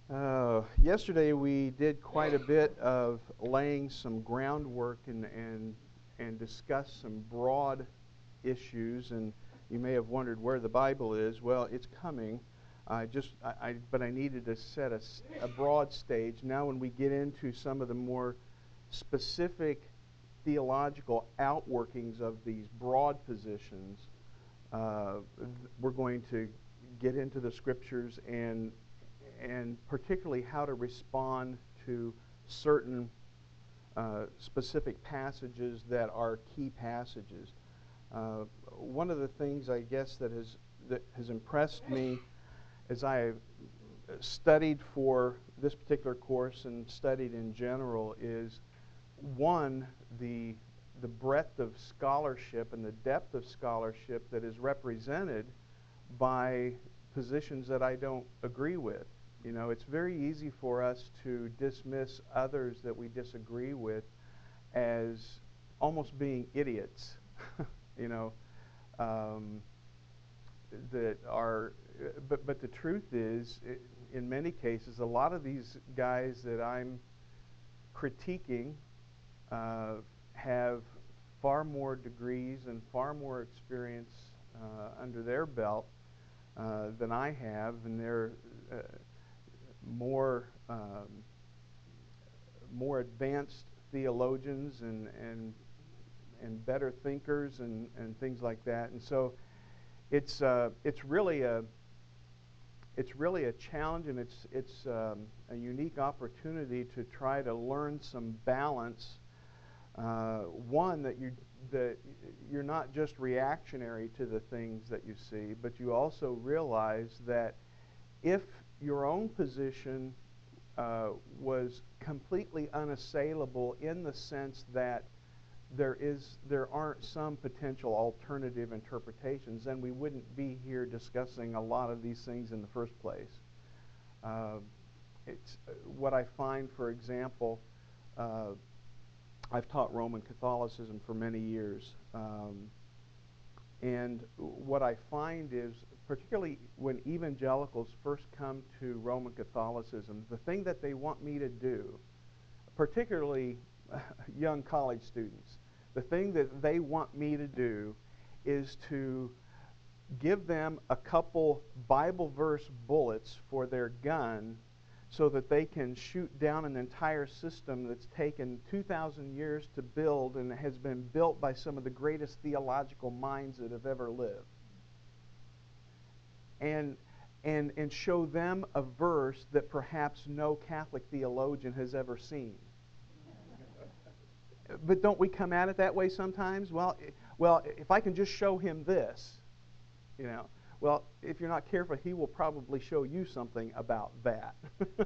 Yesterday we did quite a bit of laying some groundwork and discussed some broad issues. And you may have wondered where the Bible is. Well, it's coming. But I needed to set a broad stage. Now, when we get into some of the more specific theological outworkings of these broad positions, uh, we're going to get into the scriptures and particularly how to respond to certain specific passages that are key passages. One of the things I guess that has impressed me as I have studied for this particular course and studied in general is one, the breadth of scholarship and the depth of scholarship that is represented by positions that I don't agree with. You know, it's very easy for us to dismiss others that we disagree with as almost being idiots. you know, um, that are, but the truth is, in many cases, a lot of these guys that I'm critiquing uh, have far more degrees and far more experience under their belt than I have, and they're uh, more more advanced theologians and better thinkers and things like that. And so it's really a challenge, and it's a unique opportunity to try to learn some balance. One, that you're not just reactionary to the things that you see, but you also realize that if your own position was completely unassailable in the sense that there aren't some potential alternative interpretations, then we wouldn't be here discussing a lot of these things in the first place. Uh, it's what I find, for example. Uh, I've taught Roman Catholicism for many years, and what I find is, particularly when evangelicals first come to Roman Catholicism, the thing that they want me to do, particularly young college students, the thing that they want me to do is to give them a couple Bible verse bullets for their gun so that they can shoot down an entire system that's taken 2,000 years to build and has been built by some of the greatest theological minds that have ever lived. And show them a verse that perhaps no Catholic theologian has ever seen. But don't we come at it that way sometimes? Well, if I can just show him this, you know, well, if you're not careful, he will probably show you something about that.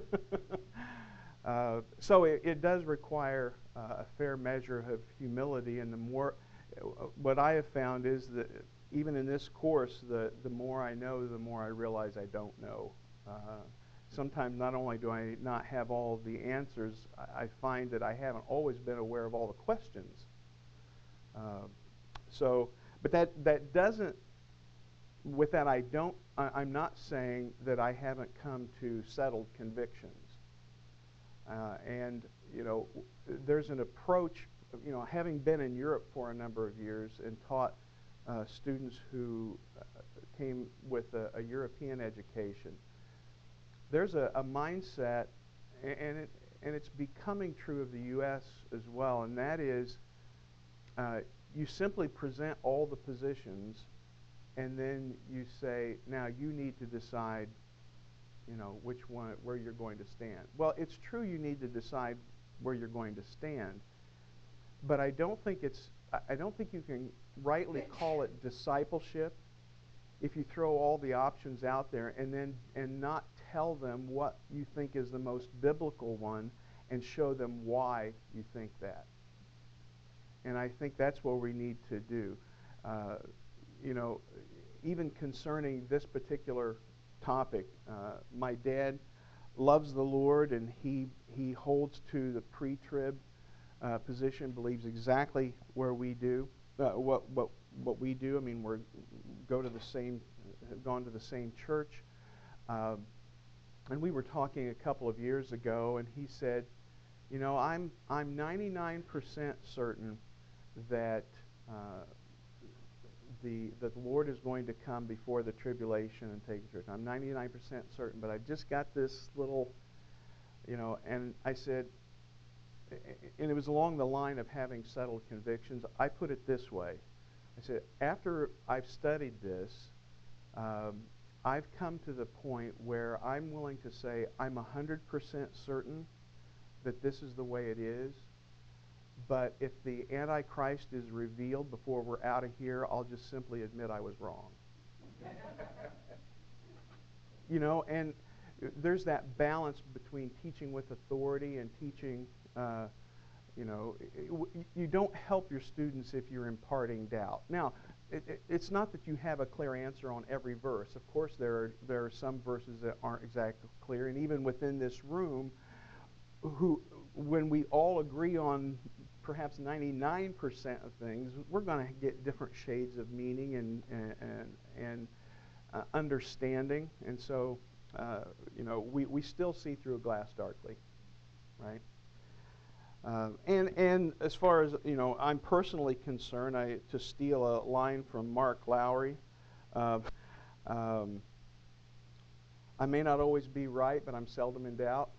So it does require a fair measure of humility, and the more, what I have found is that even in this course, the more I know, the more I realize I don't know. Sometimes not only do I not have all of the answers, I find that I haven't always been aware of all the questions. Uh, but that doesn't. With that, I'm not saying that I haven't come to settled convictions. And you know, there's an approach. You know, having been in Europe for a number of years and taught students who came with a European education, there's a mindset, and it's becoming true of the U.S. as well, and that is you simply present all the positions, and then you say, now you need to decide, you know, which one, where you're going to stand. Well, it's true you need to decide where you're going to stand, but I don't think you can rightly call it discipleship if you throw all the options out there and not tell them what you think is the most biblical one and show them why you think that. And I think that's what we need to do. Uh, you know, even concerning this particular topic, my dad loves the Lord, and he holds to the pre-trib position, believes exactly where we do, what we do. I mean, we're gone to the same church, uh, And we were talking a couple of years ago, and he said, you know, I'm 99% certain that that the Lord is going to come before the tribulation and take the church. I'm 99% certain, but I just got this little, and I said, and it was along the line of having settled convictions. I put it this way. I said, after I've studied this, I've come to the point where I'm willing to say I'm 100% certain that this is the way it is. But if the Antichrist is revealed before we're out of here, I'll just simply admit I was wrong. And there's that balance between teaching with authority and teaching, you don't help your students if you're imparting doubt. Now, it's not that you have a clear answer on every verse. Of course, there are some verses that aren't exactly clear, and even within this room, when we all agree on perhaps 99% of things, we're going to get different shades of meaning and understanding. And so, we still see through a glass darkly, right? And as far as, I'm personally concerned, to steal a line from Mark Lowry, I may not always be right, but I'm seldom in doubt.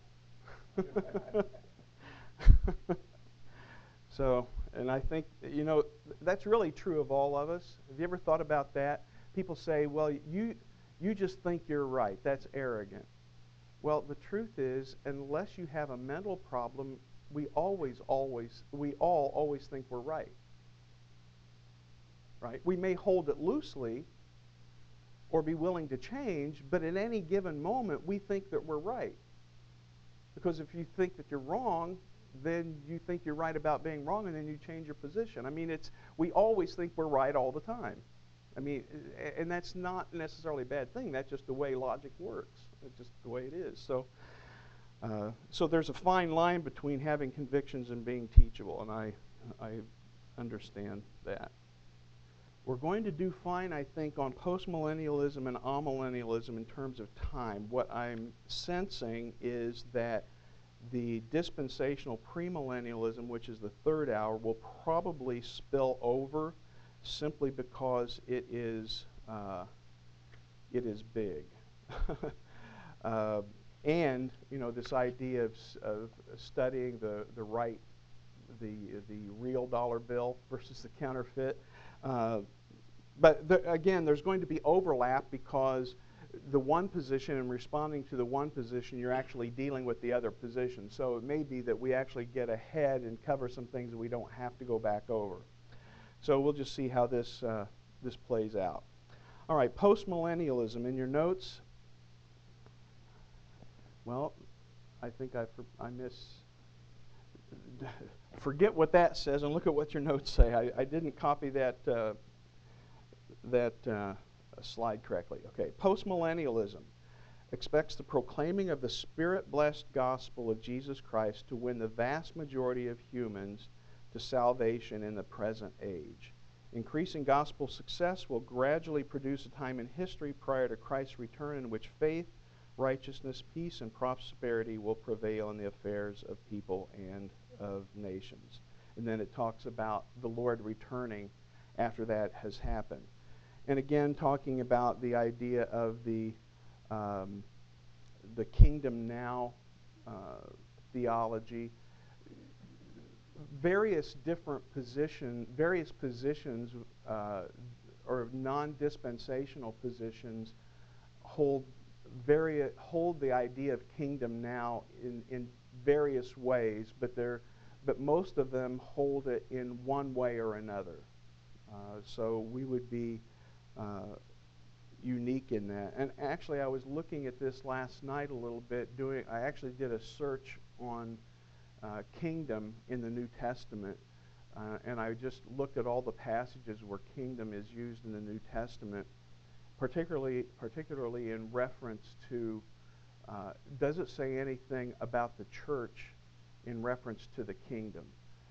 So, and I think, that's really true of all of us. Have you ever thought about that? People say, well, you just think you're right. That's arrogant. Well, the truth is, unless you have a mental problem, we all always think we're right. Right? We may hold it loosely or be willing to change, but at any given moment, we think that we're right. Because if you think that you're wrong, then you think you're right about being wrong, and then you change your position. I mean, we always think we're right all the time. I mean, and that's not necessarily a bad thing. That's just the way logic works. It's just the way it is. So there's a fine line between having convictions and being teachable, and I understand that. We're going to do fine, I think, on postmillennialism and amillennialism in terms of time. What I'm sensing is that the dispensational premillennialism, which is the third hour, will probably spill over simply because it is big. And this idea of studying the real dollar bill versus the counterfeit. But again, there's going to be overlap because the one position and responding to the one position, you're actually dealing with the other position. So it may be that we actually get ahead and cover some things that we don't have to go back over. So we'll just see how this plays out. All right, postmillennialism. In your notes, well, I think forget what that says and look at what your notes say. I didn't copy that slide correctly. Okay, postmillennialism expects the proclaiming of the Spirit-blessed gospel of Jesus Christ to win the vast majority of humans to salvation in the present age. Increasing gospel success will gradually produce a time in history prior to Christ's return in which faith, righteousness, peace, and prosperity will prevail in the affairs of people and of nations. And then it talks about the Lord returning after that has happened. And again, talking about the idea of the kingdom now theology. Various positions or non-dispensational positions hold the idea of kingdom now in various ways, but most of them hold it in one way or another. So we would be unique in that. And actually, I was looking at this last night a little bit. I actually did a search on kingdom in the New Testament, and I just looked at all the passages where kingdom is used in the New Testament, particularly in reference to, does it say anything about the church in reference to the kingdom?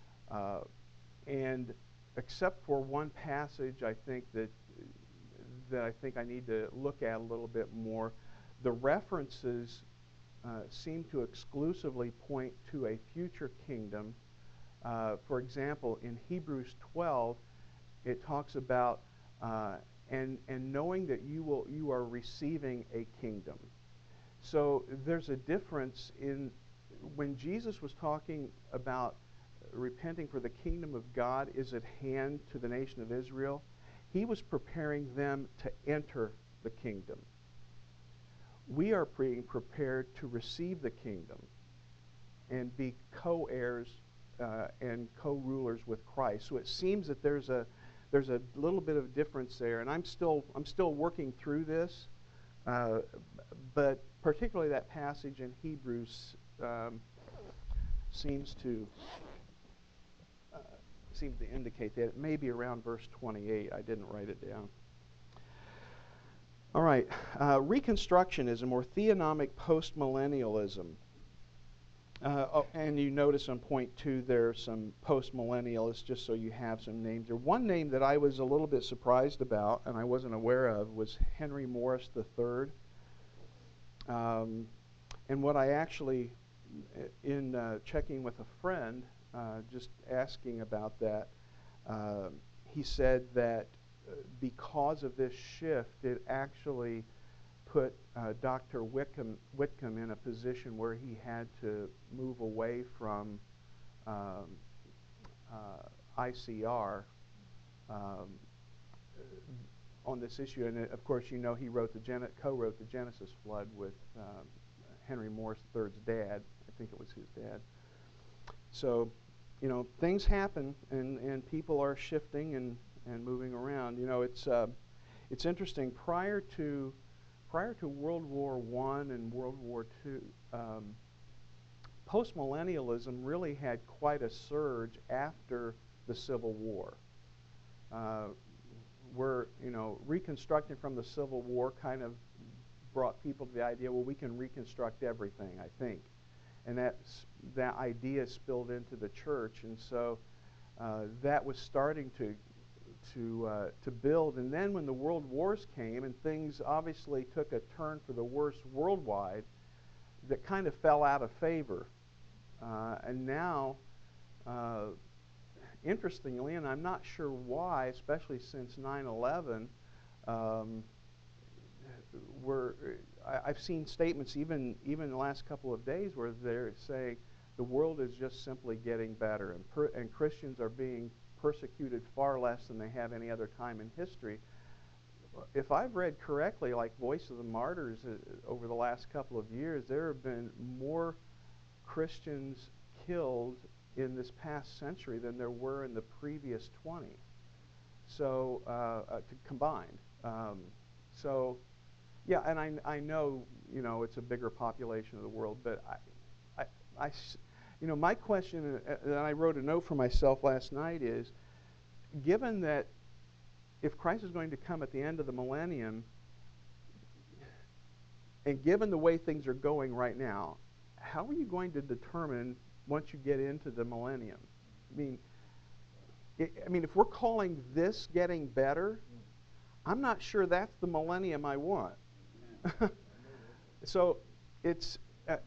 And except for one passage, I think that I need to look at a little bit more. The references seem to exclusively point to a future kingdom. For example, in Hebrews 12, it talks about and knowing that you are receiving a kingdom. So there's a difference in when Jesus was talking about repenting for the kingdom of God is at hand to the nation of Israel. He was preparing them to enter the kingdom. We are being prepared to receive the kingdom and be co-heirs and co-rulers with Christ. So it seems that there's a little bit of difference there, and I'm still working through this. But particularly that passage in Hebrews seems to indicate that. It may be around verse 28. I didn't write it down. All right. Reconstructionism or theonomic postmillennialism. And you notice on point 2 there are some postmillennialists, just so you have some names there. One name that I was a little bit surprised about and I wasn't aware of was Henry Morris III. And what I actually, in checking with a friend, just asking about that, he said that because of this shift, it actually put Dr. Whitcomb in a position where he had to move away from ICR on this issue. And of course, you know, he co-wrote the Genesis flood with Henry Morris III's dad. I think it was his dad. So, you know, things happen, and people are shifting and moving around. You know, it's interesting. Prior to World War I and World War II, postmillennialism really had quite a surge after the Civil War. We're, you know, reconstructing from the Civil War kind of brought people to the idea, well, we can reconstruct everything, I think. And that idea spilled into the church, and so that was starting to build. And then when the world wars came and things obviously took a turn for the worse worldwide, that kind of fell out of favor. And now, interestingly, and I'm not sure why, especially since 9/11, I've seen statements even in the last couple of days where they're saying the world is just simply getting better, and Christians are being persecuted far less than they have any other time in history. If I've read correctly, like Voice of the Martyrs, over the last couple of years, there have been more Christians killed in this past century than there were in the previous 20. So combined. So yeah, and I know, you know, it's a bigger population of the world, but you know, my question, and I wrote a note for myself last night, is given that if Christ is going to come at the end of the millennium, and given the way things are going right now, how are you going to determine once you get into the millennium? I mean, if we're calling this getting better, I'm not sure that's the millennium I want. So it's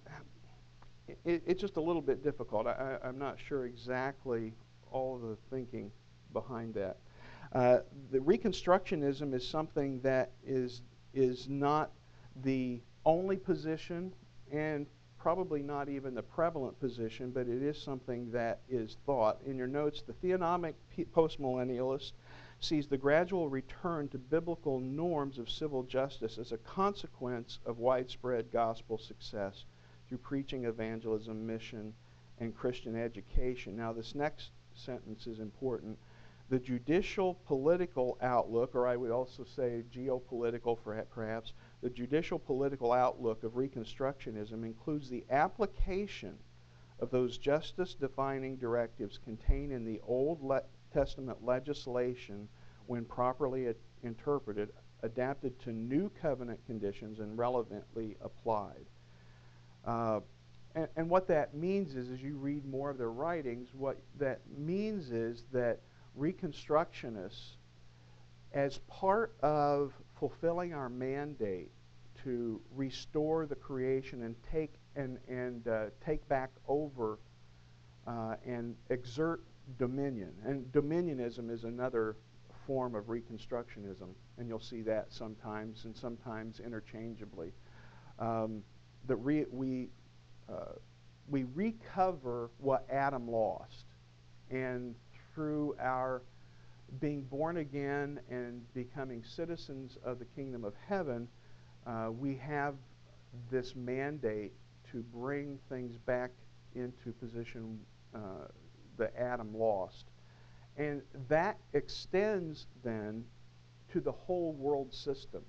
just a little bit difficult. I'm not sure exactly all of the thinking behind that. The Reconstructionism is something that is not the only position, and probably not even the prevalent position, but it is something that is thought. In your notes, the theonomic postmillennialist sees the gradual return to biblical norms of civil justice as a consequence of widespread gospel success through preaching, evangelism, mission, and Christian education. Now, this next sentence is important. The judicial political outlook, or I would also say geopolitical perhaps, the judicial political outlook of Reconstructionism includes the application of those justice-defining directives contained in the Old Testament legislation when properly interpreted, adapted to new covenant conditions, and relevantly applied. And what that means is, as you read more of their writings, what that means is that Reconstructionists, as part of fulfilling our mandate to restore the creation and take and take back over and exert dominion. And dominionism is another form of Reconstructionism, and you'll see that sometimes and sometimes interchangeably. That we recover what Adam lost, and through our being born again and becoming citizens of the kingdom of heaven, we have this mandate to bring things back into position that Adam lost. And that extends then to the whole world system,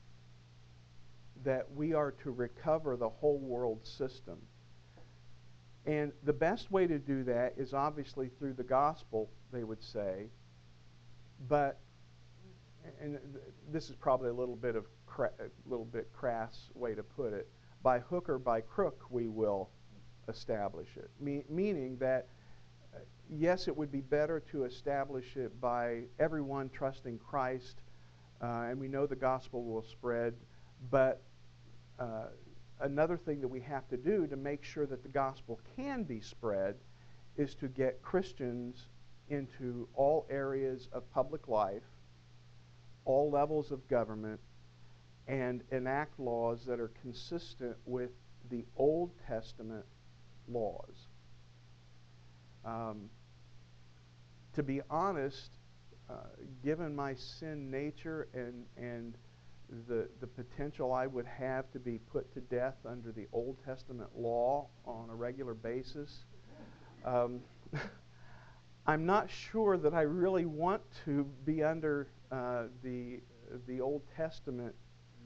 that we are to recover the whole world system. And the best way to do that is obviously through the gospel, they would say. But, and this is probably a little bit crass way to put it, by hook or by crook we will establish it. Meaning that, yes, it would be better to establish it by everyone trusting Christ, and we know the gospel will spread, but another thing that we have to do to make sure that the gospel can be spread is to get Christians into all areas of public life, all levels of government, and enact laws that are consistent with the Old Testament laws. To be honest, given my sin nature and the potential I would have to be put to death under the Old Testament law on a regular basis, I'm not sure that I really want to be under the Old Testament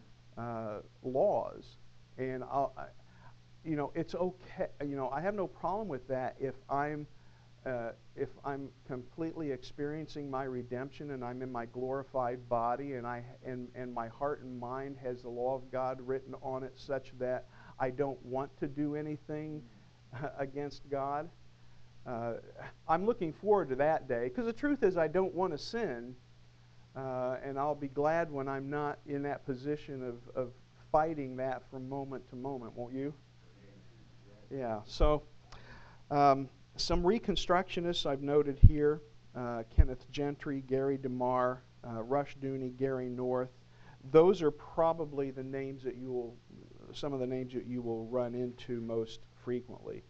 laws. And it's okay. I have no problem with that if I'm completely experiencing my redemption and I'm in my glorified body and my heart and mind has the law of God written on it such that I don't want to do anything against God. I'm looking forward to that day, because the truth is I don't want to sin, and I'll be glad when I'm not in that position of fighting that from moment to moment, won't you? Yeah, so some Reconstructionists I've noted here, Kenneth Gentry, Gary DeMar, Rush Dooney, Gary North. Those are probably the names that some of the names that you will run into most frequently.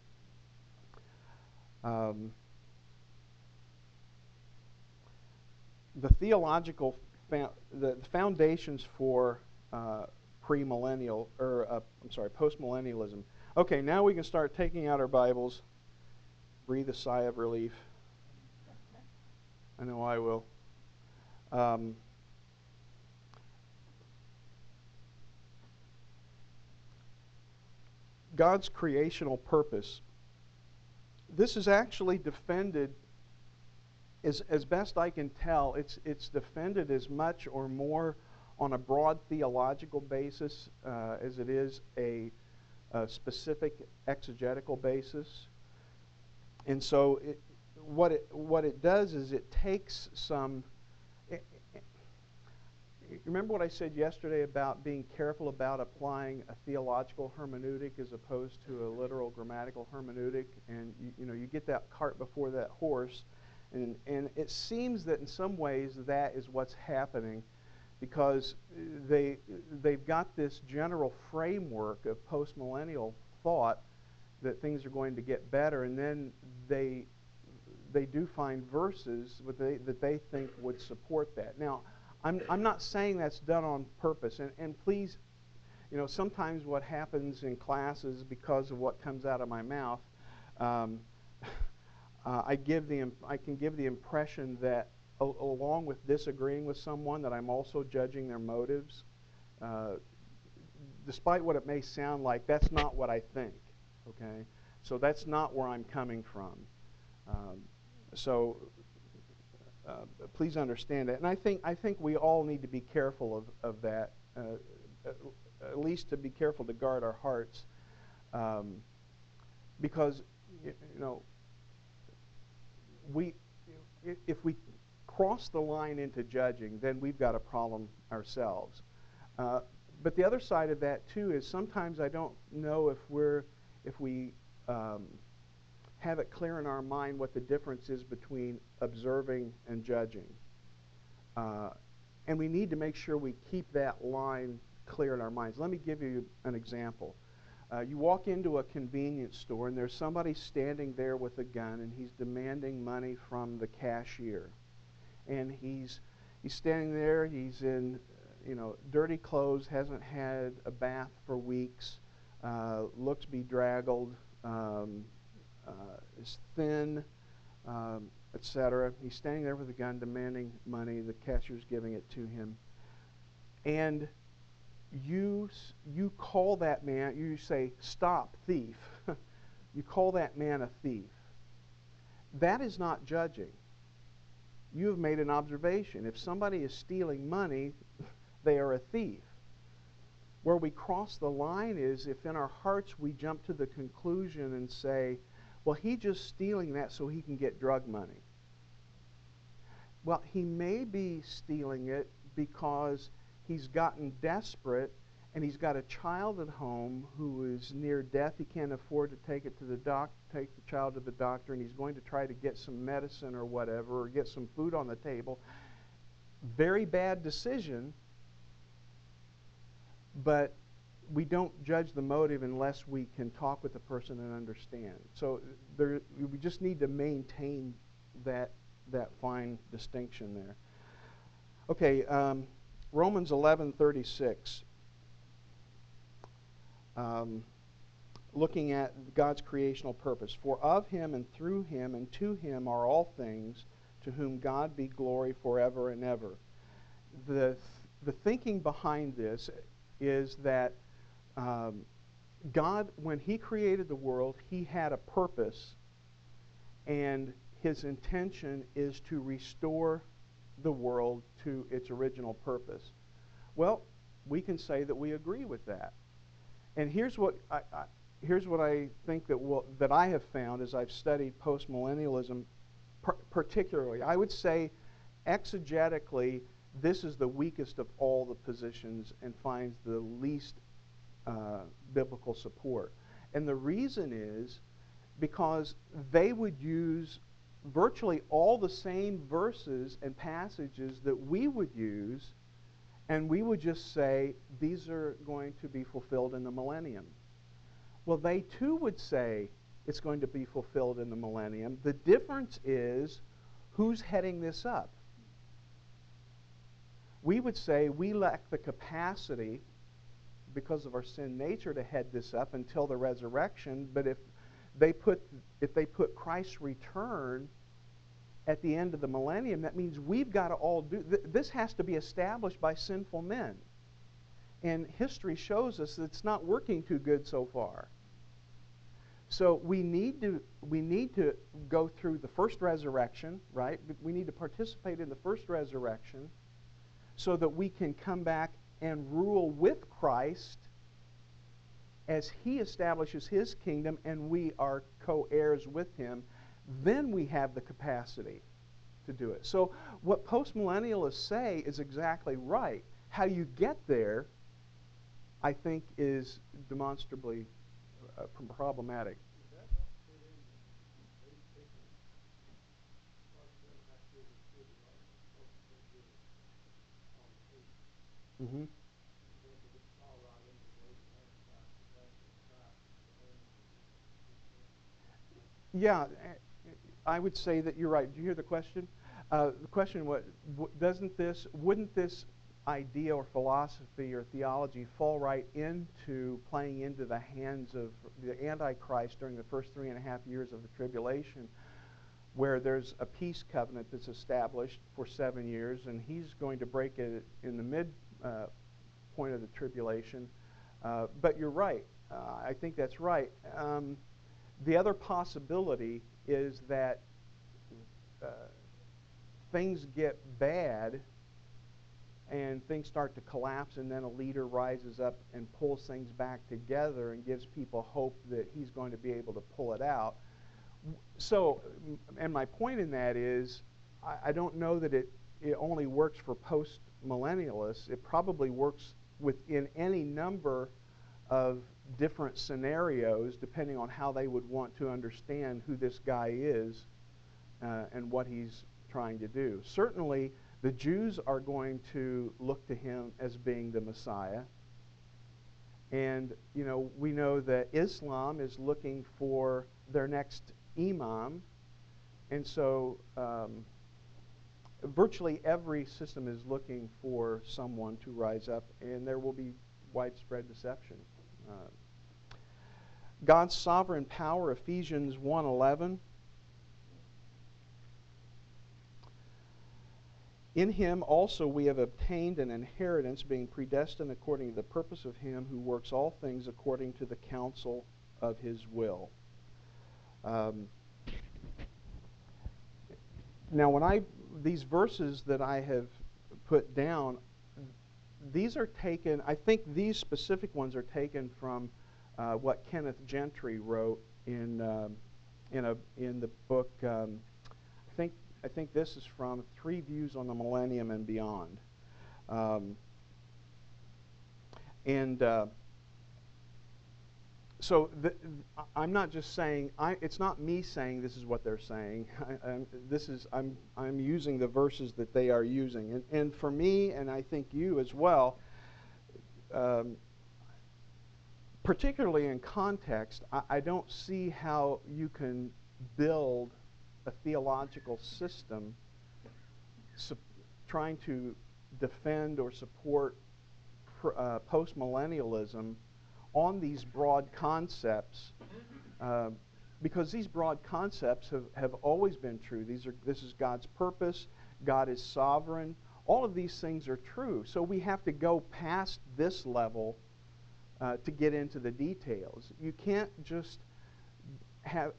The theological the foundations for postmillennialism. Okay, now we can start taking out our Bibles. Breathe a sigh of relief. I know I will. God's creational purpose. This is actually defended, as best I can tell, it's defended as much or more on a broad theological basis as it is a specific exegetical basis. And so what it does is it takes some... Remember what I said yesterday about being careful about applying a theological hermeneutic as opposed to a literal grammatical hermeneutic? And you get that cart before that horse, and it seems that in some ways that is what's happening, because they've got this general framework of postmillennial thought that things are going to get better, and then they do find verses that they think would support that. Now, I'm not saying that's done on purpose, and please, sometimes what happens in classes because of what comes out of my mouth, I can give the impression that along with disagreeing with someone, that I'm also judging their motives. Despite what it may sound like, that's not what I think. Okay, so that's not where I'm coming from. Please understand that, and I think we all need to be careful of that, at least to be careful to guard our hearts, because if we cross the line into judging, then we've got a problem ourselves. But the other side of that too is sometimes I don't know if we're if we have it clear in our mind what the difference is between observing and judging. And we need to make sure we keep that line clear in our minds. Let me give you an example. You walk into a convenience store, and there's somebody standing there with a gun, and he's demanding money from the cashier. And he's standing there. He's in, dirty clothes, hasn't had a bath for weeks, looks bedraggled, is thin, etc. He's standing there with a gun demanding money. The cashier's giving it to him. And you call that man, you say, "Stop, thief." You call that man a thief. That is not judging. You have made an observation. If somebody is stealing money, they are a thief. Where we cross the line is if in our hearts we jump to the conclusion and say, well, he's just stealing that so he can get drug money. Well, he may be stealing it because he's gotten desperate and he's got a child at home who is near death. He can't afford to take the child to the doctor, and he's going to try to get some medicine or whatever, or get some food on the table. Very bad decision, but we don't judge the motive unless we can talk with the person and understand. So we just need to maintain that fine distinction there. Okay, Romans 11:36. Looking at God's creational purpose. For of him and through him and to him are all things, to whom God be glory forever and ever. The thinking behind this is that God, when he created the world, he had a purpose, and his intention is to restore the world to its original purpose. Well, we can say that we agree with that. And here's what I think that I have found as I've studied postmillennialism particularly. I would say exegetically, this is the weakest of all the positions and finds the least biblical support. And the reason is because they would use virtually all the same verses and passages that we would use, and we would just say, these are going to be fulfilled in the millennium. Well, they too would say it's going to be fulfilled in the millennium. The difference is who's heading this up. We would say we lack the capacity because of our sin nature to head this up until the resurrection, but if they put Christ's return at the end of the millennium, that means we've got to all do this. Has to be established by sinful men, and history shows us that it's not working too good so far. So we need to go through the first resurrection, right? We need to participate in the first resurrection so that we can come back and rule with Christ as he establishes his kingdom and we are co-heirs with him. Then we have the capacity to do it. So what postmillennialists say is exactly right. How you get there, I think, is demonstrably problematic. Mm-hmm. Yeah, I would say that you're right. Did you hear the question? The question was, wouldn't this idea or philosophy or theology fall right into playing into the hands of the Antichrist during the first 3.5 years of the tribulation, where there's a peace covenant that's established for 7 years, and he's going to break it in the mid point of the tribulation. But you're right. I think that's right. The other possibility is that things get bad and things start to collapse, and then a leader rises up and pulls things back together and gives people hope that he's going to be able to pull it out. So, and my point in that is, I don't know that it only works for post-millennialists. It probably works within any number of different scenarios depending on how they would want to understand who this guy is and what he's trying to do. Certainly, the Jews are going to look to him as being the Messiah. And, we know that Islam is looking for their next imam. And so virtually every system is looking for someone to rise up, and there will be widespread deception. God's sovereign power, Ephesians 1:11. In him also we have obtained an inheritance, being predestined according to the purpose of him who works all things according to the counsel of his will. Now, these verses that I have put down, these are taken, I think these specific ones are taken from what Kenneth Gentry wrote in the book. I think this is from Three Views on the Millennium and Beyond. So I'm not just saying, it's not me saying this is what they're saying. I'm using the verses that they are using. And for me, and I think you as well, particularly in context, I don't see how you can build a theological system trying to defend or support postmillennialism on these broad concepts, because these broad concepts have always been true. This is God's purpose. God is sovereign. All of these things are true. So we have to go past this level to get into the details. You can't just have.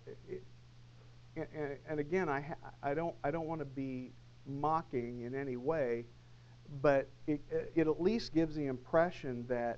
And again, I don't want to be mocking in any way, but it at least gives the impression that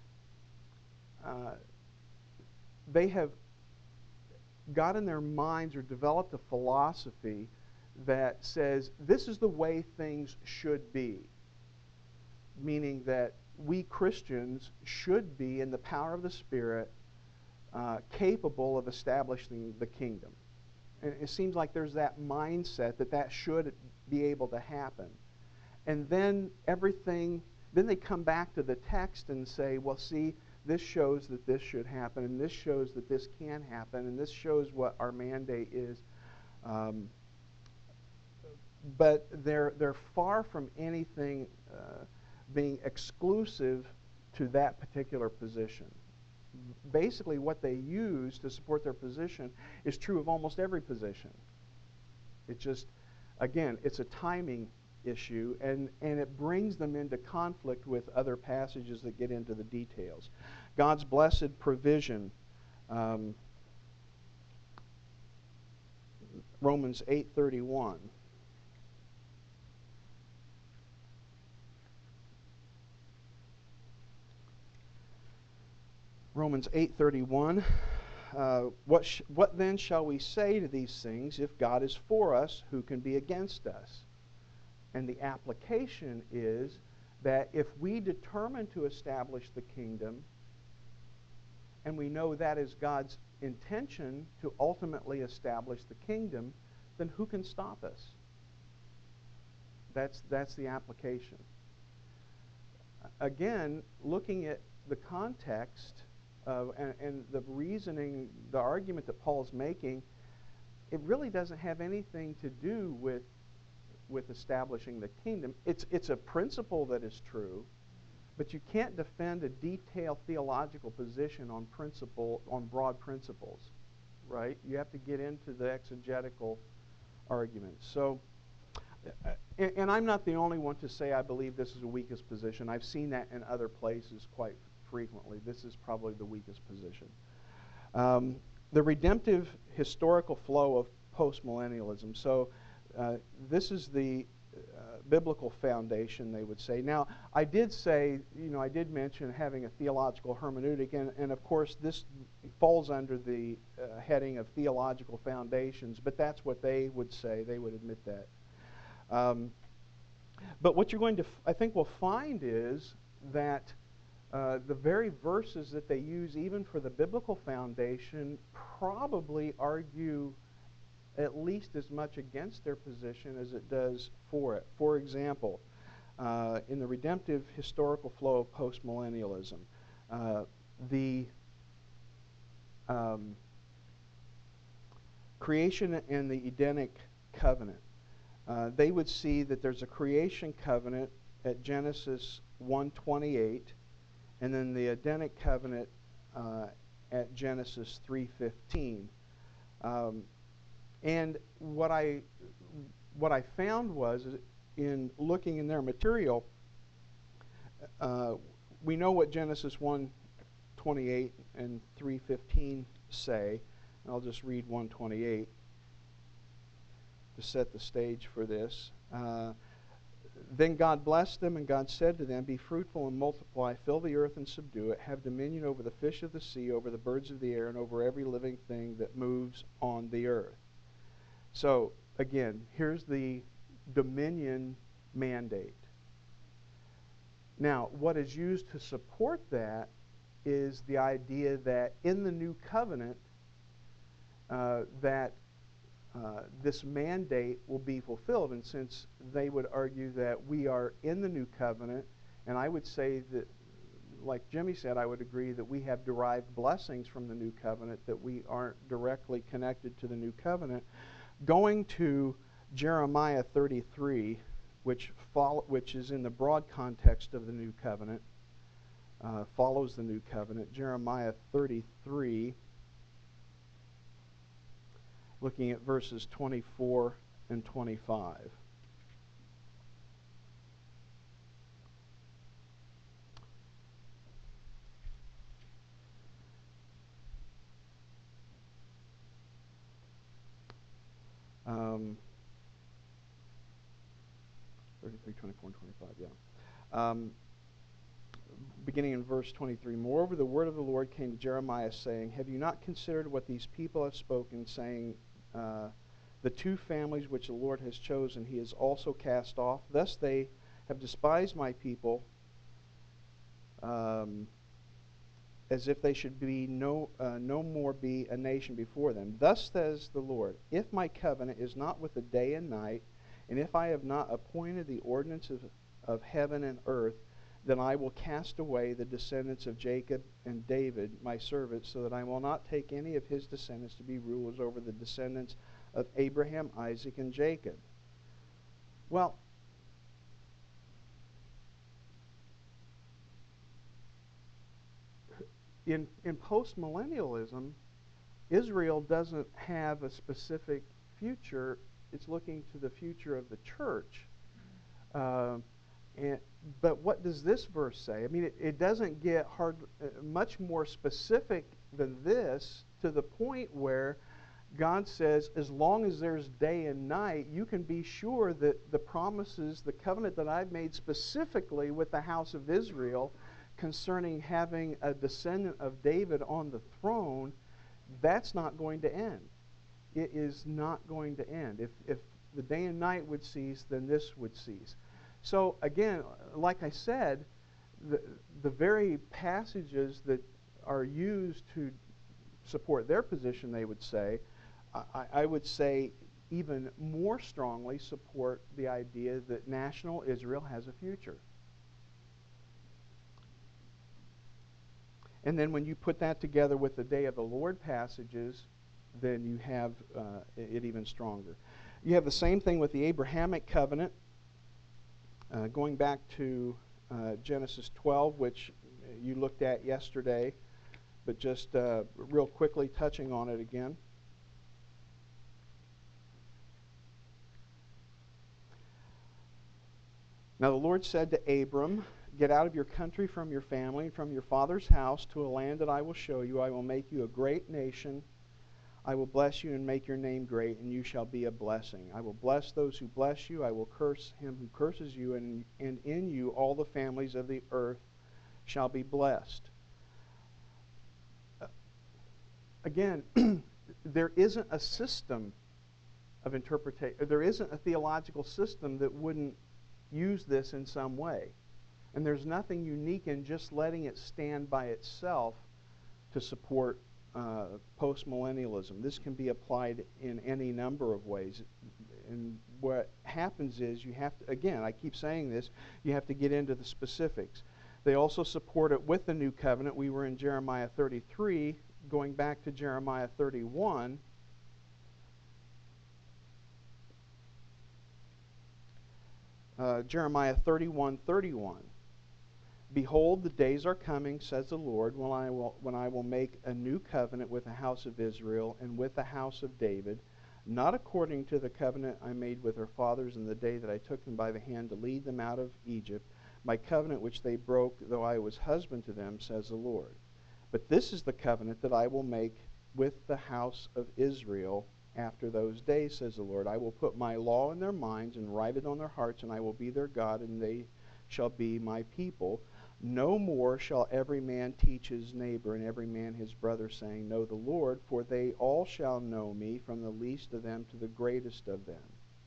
they have got in their minds or developed a philosophy that says this is the way things should be, meaning that we Christians should be, in the power of the Spirit, capable of establishing the kingdom. And it seems like there's that mindset that should be able to happen. And then then they come back to the text and say, well, see, this shows that this should happen, and this shows that this can happen, and this shows what our mandate is. But they're far from anything being exclusive to that particular position. Basically, what they use to support their position is true of almost every position. It just, again, it's a timing issue, and it brings them into conflict with other passages that get into the details. God's blessed provision. Romans 8:31. Romans 8:31. What then shall we say to these things? If God is for us, who can be against us? And the application is that if we determine to establish the kingdom, and we know that is God's intention to ultimately establish the kingdom, then who can stop us? That's the application. Again, looking at the context and the reasoning, the argument that Paul's making, it really doesn't have anything to do with establishing the kingdom. It's a principle that is true, but you can't defend a detailed theological position on broad principles, right? You have to get into the exegetical arguments. So, and I'm not the only one to say I believe this is the weakest position. I've seen that in other places quite frequently. This is probably the weakest position. The redemptive historical flow of postmillennialism. So this is the biblical foundation, they would say. Now, I did say, I did mention having a theological hermeneutic, and of course this falls under the heading of theological foundations, but that's what they would say. They would admit that. But what you're going to, I think, will find is that the very verses that they use even for the biblical foundation probably argue at least as much against their position as it does for it. For example, in the redemptive historical flow of postmillennialism, the creation and the Edenic covenant. They would see that there's a creation covenant at Genesis 1:28, and then the Edenic covenant at Genesis 3:15. And what I found was, in looking in their material, we know what Genesis 1:28 and 3:15 say. I'll just read 1:28 to set the stage for this. Then God blessed them, and God said to them, "Be fruitful and multiply, fill the earth and subdue it, have dominion over the fish of the sea, over the birds of the air, and over every living thing that moves on the earth." So, again, here's the dominion mandate. Now, what is used to support that is the idea that in the new covenant, that this mandate will be fulfilled. And since they would argue that we are in the new covenant, and I would say that, like Jimmy said, I would agree that we have derived blessings from the new covenant, that we aren't directly connected to the new covenant. Going to Jeremiah 33, which is in the broad context of the new covenant, follows the new covenant. Jeremiah 33, looking at verses 24 and 25. Um, 33, 24, and 25, yeah. Beginning in verse 23, "Moreover, the word of the Lord came to Jeremiah, saying, Have you not considered what these people have spoken, saying, the two families which the Lord has chosen, he has also cast off. Thus they have despised my people, as if they should be no more be a nation before them. Thus says the Lord, if my covenant is not with the day and night, and if I have not appointed the ordinances of heaven and earth, then I will cast away the descendants of Jacob and David, my servant, so that I will not take any of his descendants to be rulers over the descendants of Abraham, Isaac, and Jacob." Well, in postmillennialism, Israel doesn't have a specific future. It's looking to the future of the church. But what does this verse say? I mean, it doesn't get much more specific than this, to the point where God says, as long as there's day and night, you can be sure that the promises, the covenant that I've made specifically with the house of Israel concerning having a descendant of David on the throne, that's not going to end. It is not going to end. If the day and night would cease, then this would cease. So again, like I said, the very passages that are used to support their position, they would say, I would say even more strongly support the idea that national Israel has a future. And then when you put that together with the day of the Lord passages, then you have it even stronger. You have the same thing with the Abrahamic covenant. Going back to Genesis 12, which you looked at yesterday, but just real quickly touching on it again. Now the Lord said to Abram, "Get out of your country, from your family, and from your father's house, to a land that I will show you. I will make you a great nation. I will bless you and make your name great, and you shall be a blessing. I will bless those who bless you. I will curse him who curses you, and in you all the families of the earth shall be blessed." Again, there isn't a system of interpretation. There isn't a theological system that wouldn't use this in some way. And there's nothing unique in just letting it stand by itself to support postmillennialism. This can be applied in any number of ways. And what happens is you have to, again, I keep saying this, you have to get into the specifics. They also support it with the new covenant. We were in Jeremiah 33, going back to Jeremiah 31. Jeremiah 31:31. Behold, the days are coming, says the Lord, when I will make a new covenant with the house of Israel and with the house of David, not according to the covenant I made with their fathers in the day that I took them by the hand to lead them out of Egypt, my covenant which they broke, though I was husband to them, says the Lord. But this is the covenant that I will make with the house of Israel after those days, says the Lord. I will put my law in their minds and write it on their hearts, and I will be their God, and they shall be my people. No more shall every man teach his neighbor and every man his brother, saying, Know the Lord, for they all shall know me, from the least of them to the greatest of them.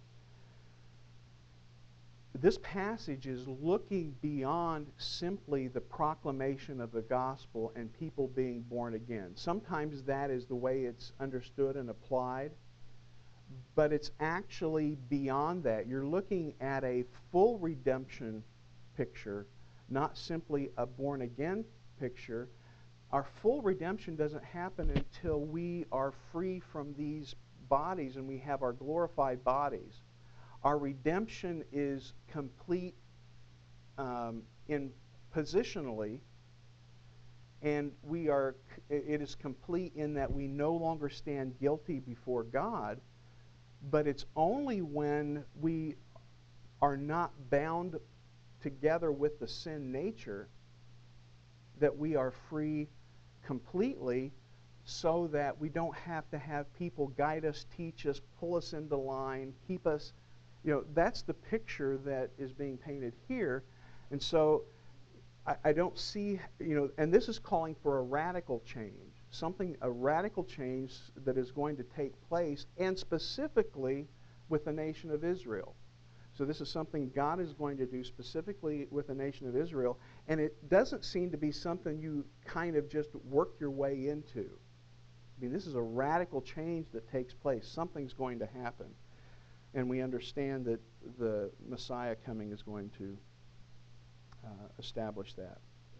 This passage is looking beyond simply the proclamation of the gospel and people being born again. Sometimes that is the way it's understood and applied, but it's actually beyond that. You're looking at a full redemption picture, not simply a born-again picture. Our full redemption doesn't happen until we are free from these bodies and we have our glorified bodies. Our redemption is complete in positionally, and it is complete in that we no longer stand guilty before God, but it's only when we are not bound together with the sin nature that we are free completely, so that we don't have to have people guide us, teach us, pull us into line, keep us, that's the picture that is being painted here. And so I don't see, and this is calling for a radical change, a radical change that is going to take place, and specifically with the nation of Israel. So this is something God is going to do specifically with the nation of Israel, and it doesn't seem to be something you kind of just work your way into. I mean, this is a radical change that takes place. Something's going to happen, and we understand that the Messiah coming is going to establish that.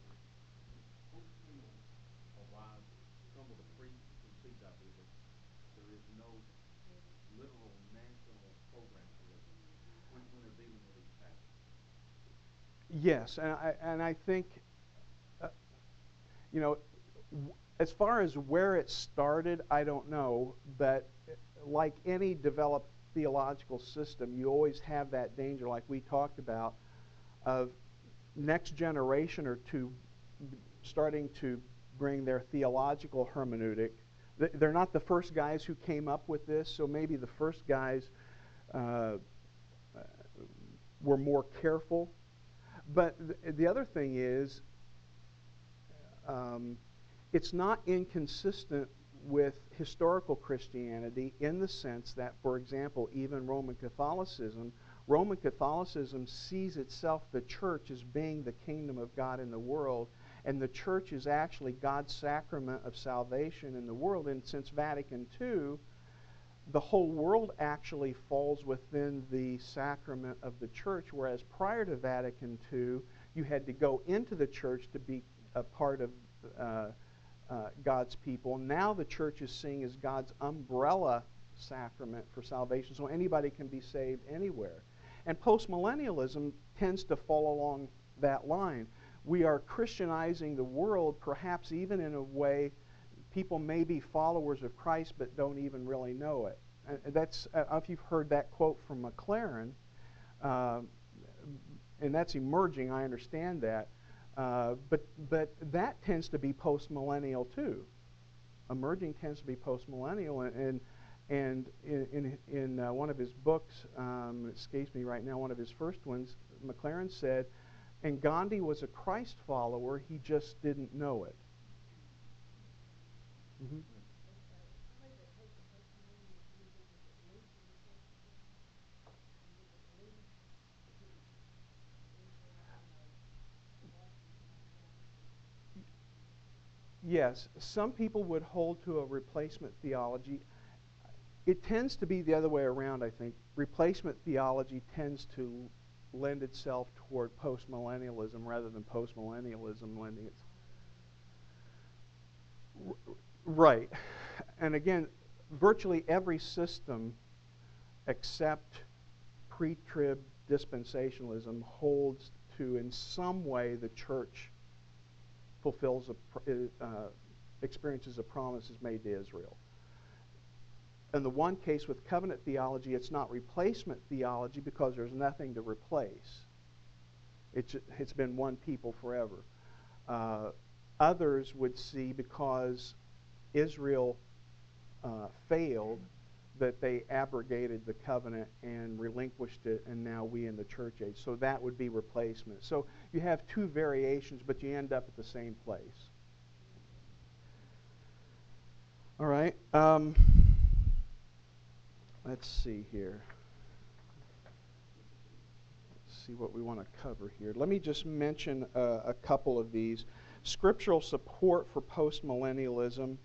Yes, and I think, as far as where it started, I don't know, but like any developed theological system, you always have that danger, like we talked about, of next generation or two starting to bring their theological hermeneutic. They're not the first guys who came up with this, so maybe the first guys were more careful. But the other thing is, it's not inconsistent with historical Christianity in the sense that, for example, even Roman Catholicism sees itself, the church, as being the kingdom of God in the world, and the church is actually God's sacrament of salvation in the world. And since Vatican II, the whole world actually falls within the sacrament of the church, whereas prior to Vatican II, you had to go into the church to be a part of God's people. Now the church is seen as God's umbrella sacrament for salvation, so anybody can be saved anywhere. And postmillennialism tends to fall along that line. We are Christianizing the world, perhaps even in a way people may be followers of Christ but don't even really know it. And that's, I don't know if you've heard that quote from McLaren, and that's emerging, I understand that. But that tends to be postmillennial too. Emerging tends to be postmillennial, and in one of his books, it escapes me right now, one of his first ones, McLaren said, and Gandhi was a Christ follower, he just didn't know it. Mm-hmm. yes, some people would hold to a replacement theology. It tends to be the other way around, I think. Replacement theology tends to lend itself toward postmillennialism rather than postmillennialism lending its. Right. And again, virtually every system except pre-trib dispensationalism holds to, in some way, the church fulfills experiences of promises made to Israel. In the one case with covenant theology, it's not replacement theology because there's nothing to replace. It's been one people forever. Others would see, because Israel failed, that they abrogated the covenant and relinquished it, and now we in the church age. So that would be replacement. So you have two variations, but you end up at the same place. All right. Let's see here. Let's see what we want to cover here. Let me just mention a couple of these. Scriptural support for postmillennialism.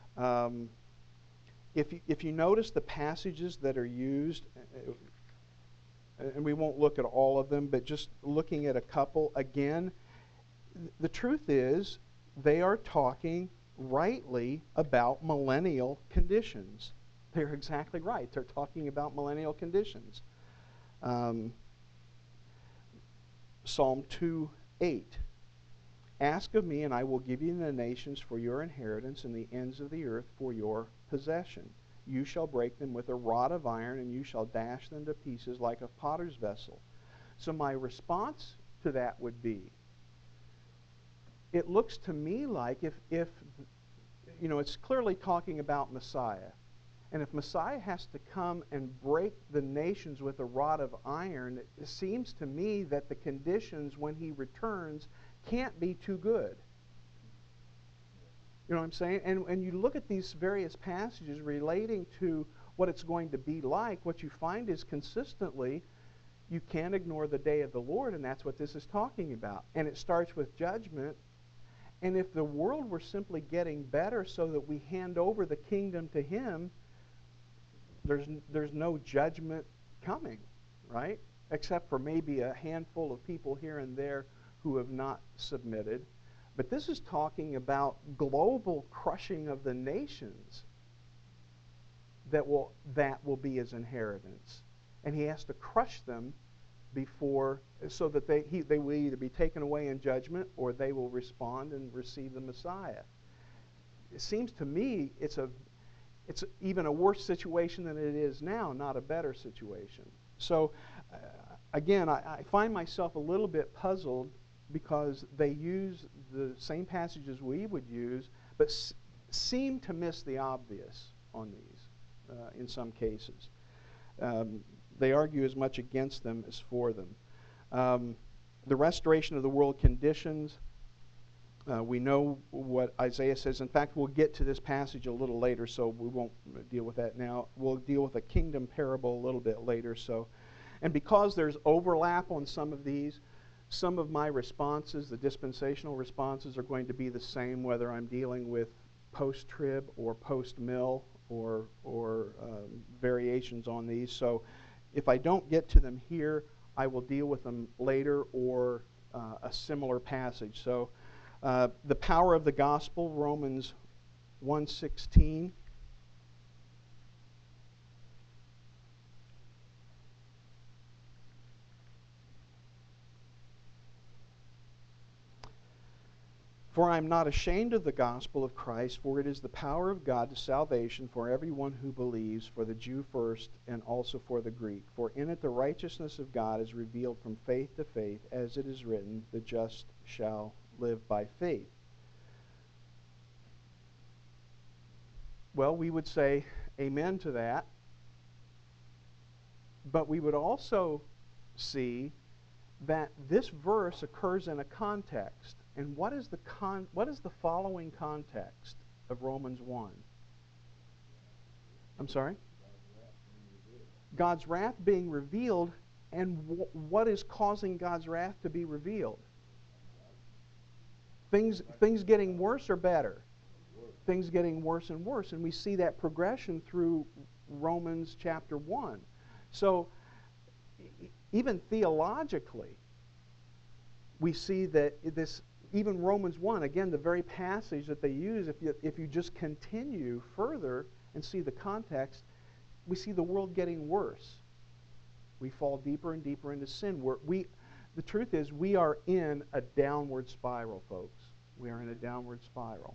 If you notice the passages that are used, and we won't look at all of them, but just looking at a couple, again, the truth is they are talking rightly about millennial conditions. They're exactly right. They're talking about millennial conditions. Psalm 2:8. Ask of me, and I will give you the nations for your inheritance and the ends of the earth for your possession. You shall break them with a rod of iron, and you shall dash them to pieces like a potter's vessel. So my response to that would be, it looks to me like if it's clearly talking about Messiah. And if Messiah has to come and break the nations with a rod of iron, it seems to me that the conditions when he returns can't be too good. You know what I'm saying? And you look at these various passages relating to what it's going to be like, what you find is consistently, you can't ignore the day of the Lord, and that's what this is talking about. And it starts with judgment. And if the world were simply getting better so that we hand over the kingdom to him, there's no judgment coming, right? Except for maybe a handful of people here and there who have not submitted. But this is talking about global crushing of the nations that will be his inheritance. And he has to crush them so that they will either be taken away in judgment or they will respond and receive the Messiah. It seems to me it's even a worse situation than it is now, not a better situation. So, again, I find myself a little bit puzzled because they use the same passages we would use, but seem to miss the obvious on these in some cases. They argue as much against them as for them. The restoration of the world conditions, we know what Isaiah says. In fact, we'll get to this passage a little later, so we won't deal with that now. We'll deal with a kingdom parable a little bit later. And because there's overlap on some of these, some of my responses, the dispensational responses, are going to be the same whether I'm dealing with post-trib or post-mill or variations on these. So if I don't get to them here, I will deal with them later or a similar passage. So the power of the gospel, Romans 1:16. For I am not ashamed of the gospel of Christ, for it is the power of God to salvation for everyone who believes, for the Jew first and also for the Greek. For in it the righteousness of God is revealed from faith to faith, as it is written, the just shall live by faith. Well, we would say amen to that, but we would also see that this verse occurs in a context. And what is the following context of Romans 1? I'm sorry? God's wrath being revealed, and what is causing God's wrath to be revealed? Things getting worse or better? things getting worse and worse. And we see that progression through Romans chapter 1. So even theologically, we see that this, even Romans 1, again, the very passage that they use, if you just continue further and see the context, we see the world getting worse. We fall deeper and deeper into sin. The truth is, we are in a downward spiral, folks. We are in a downward spiral.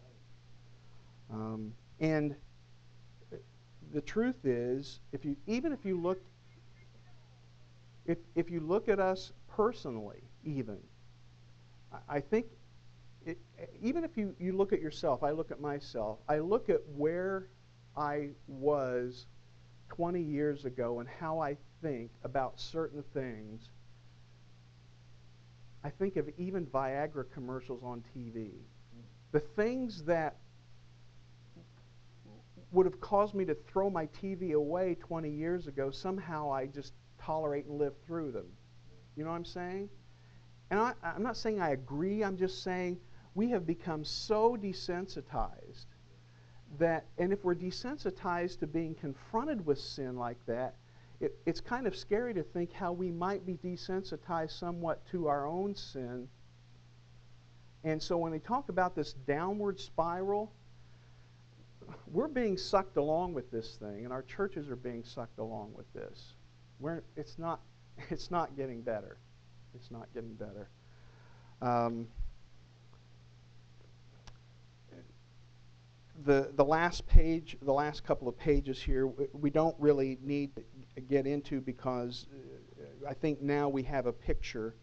And the truth is, if you look at us personally, even, I think, even if you look at yourself, I look at myself, I look at where I was 20 years ago and how I think about certain things. I think of even Viagra commercials on TV. The things that would have caused me to throw my TV away 20 years ago, somehow I just tolerate and live through them. You know what I'm saying? And I'm not saying I agree, I'm just saying we have become so desensitized that, and if we're desensitized to being confronted with sin like that, it's kind of scary to think how we might be desensitized somewhat to our own sin. And so when they talk about this downward spiral, we're being sucked along with this thing, and our churches are being sucked along with this. It's not getting better. It's not getting better. The last page, the last couple of pages here, we don't really need to get into because I think now we have a picture.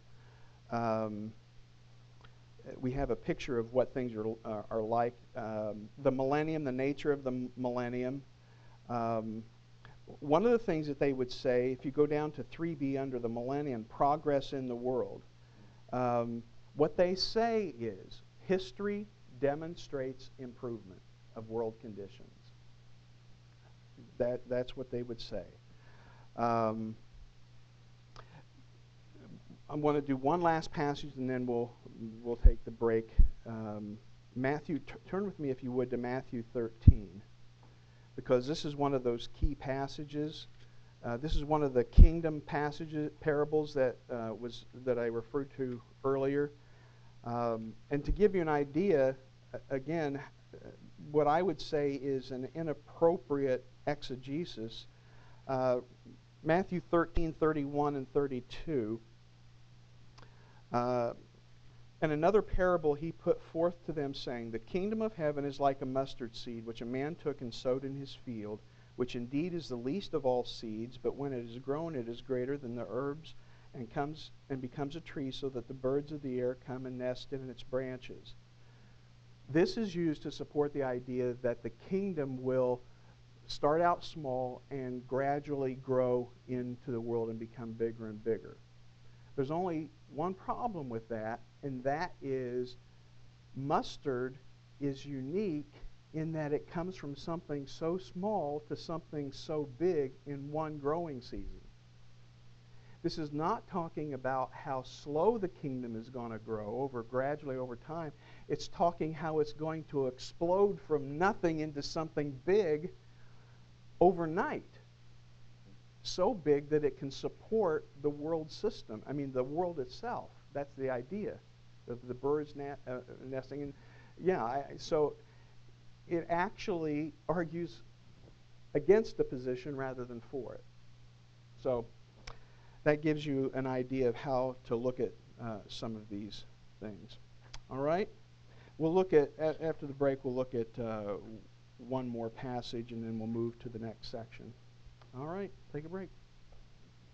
We have a picture of what things are like. The millennium, the nature of the millennium. One of the things that they would say, if you go down to 3b under the millennium, progress in the world, what they say is history demonstrates improvement of world conditions. That's what they would say. I'm going to do one last passage and then we'll take the break. Matthew, turn with me if you would to Matthew 13, because this is one of those key passages. This is one of the kingdom parables that I referred to earlier. And to give you an idea, again, what I would say is an inappropriate exegesis. Matthew 13:31 and 32. And another parable he put forth to them, saying, the kingdom of heaven is like a mustard seed, which a man took and sowed in his field, which indeed is the least of all seeds, but when it is grown, it is greater than the herbs, and comes and becomes a tree, so that the birds of the air come and nest in its branches. This is used to support the idea that the kingdom will start out small and gradually grow into the world and become bigger and bigger. There's only one problem with that, and that is mustard is unique in that it comes from something so small to something so big in one growing season. This is not talking about how slow the kingdom is going to grow gradually over time. It's talking how it's going to explode from nothing into something big overnight. So big that it can support the world system. I mean, the world itself. That's the idea of the birds nesting. And so it actually argues against the position rather than for it. So that gives you an idea of how to look at some of these things. All right? We'll look at, after the break, we'll look at one more passage, and then we'll move to the next section. All right, take a break.